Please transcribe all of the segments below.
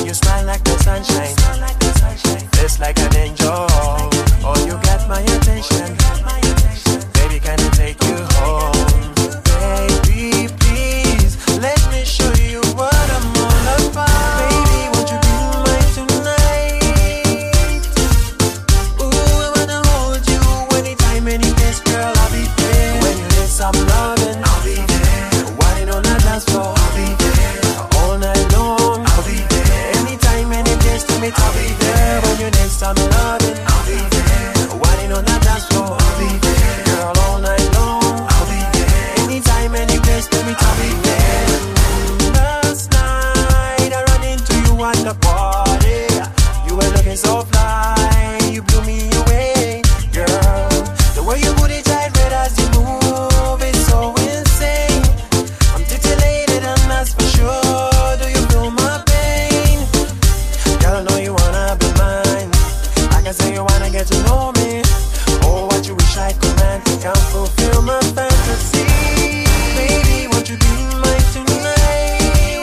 you smile like the sunshine, just like an angel. Oh, you got my attention. Baby, can I take you home? Baby, please, let me show you what I'm all about. Baby, won't you be mine tonight? Ooh, I wanna hold you anytime, any place, girl, I'll be there. When you need some loving, I'll be there. Whining on the dance floor, I'll be there. All night long, I'll be there. Anytime, any place, to me, I'll be there. When you need some loving, I'll be there. Whining on the dance floor, I'll be there. Girl, all night long, I'll be there. Anytime, any place, to me, I'll be there. Last night, I ran into you at the party. You were looking so fly, you blew me away, girl. The way you put it tight, red as you move, it's so insane. I'm titillated and that's for sure. Do you feel my pain? Girl, I know you wanna be mine. I can say you wanna get to know me. Oh, what you wish I could man, can't fulfill my fantasy. Baby, won't you be mine tonight?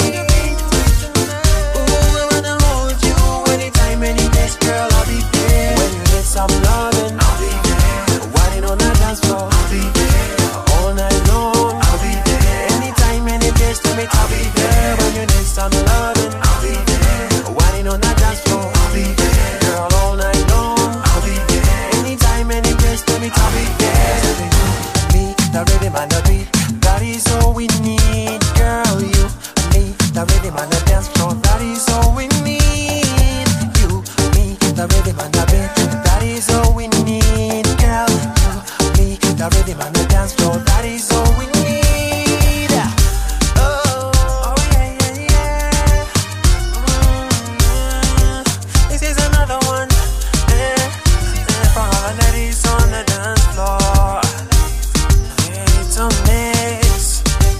Ooh, I wanna hold you anytime, any place, girl, I'll be there. When you need some loving, I'll be there. Whining on the dance floor, I'll be there. All night long, I'll be there. Anytime, any place, to me, I'll be there. When you need some loving, I'll be there. Whining on the dance floor, I'll be there. Girl, all night long, I'll be there. Anytime, any place, to me, I'll be there. Me, the rhythm and the beat, that is all we need. Girl, you, me, the rhythm and the dance floor, that is all we need. You, me, the rhythm and the beat, that is all we need. Girl, you, me, the rhythm and the dance floor, that is all we need. Oh, yeah, yeah, yeah. This is another one, for all the ladies on the dance floor. Yeah, it's a mix.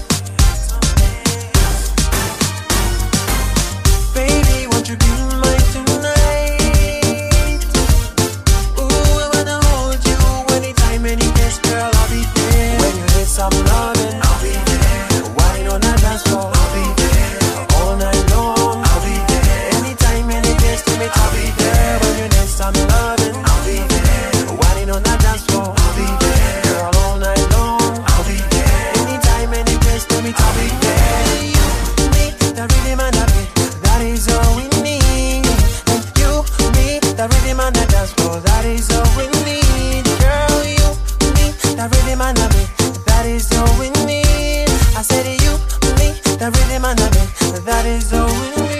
Baby, won't you be mine tonight? Ooh, I wanna hold you anytime, any place, girl, I'll be there. When you need some loving, I'll be there. Whining on the dance floor, I'll be there. All night long, I'll be there. Anytime, any place, to me, I'll be there. When you need some loving, I'll be there. Whining on the dance floor, I'll be there. Girl, all night long, I'll be there. Anytime, any place, to me, I'll be there. You, me, the rhythm and the beat, that is all we need. And you, me, the rhythm and the dance floor, that is all we need. Girl, you, me, the rhythm and the beat, that is all we need. I said you, me, the rhythm and the beat, that is all we need.